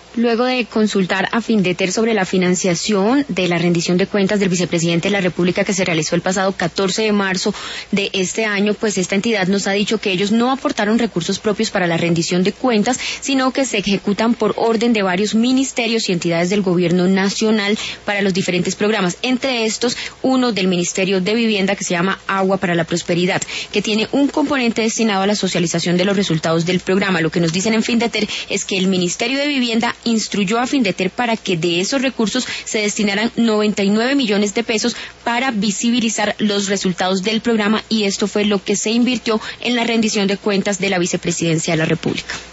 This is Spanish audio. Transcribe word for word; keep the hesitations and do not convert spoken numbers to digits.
Luego de consultar a Findeter sobre la financiación de la rendición de cuentas del vicepresidente de la República que se realizó el pasado catorce de marzo de este año, pues esta entidad nos ha dicho que ellos no aportaron recursos propios para la rendición de cuentas, sino que se ejecutan por orden de varios ministerios y entidades del gobierno nacional para los diferentes programas. Entre estos, uno del Ministerio de Vivienda que se llama Agua para la Prosperidad, que tiene un componente destinado a la socialización de los resultados del programa. Lo que nos dicen en Findeter es que el Ministerio de Vivienda instruyó a Findeter para que de esos recursos se destinaran noventa y nueve millones de pesos para visibilizar los resultados del programa, y esto fue lo que se invirtió en la rendición de cuentas de la Vicepresidencia de la República.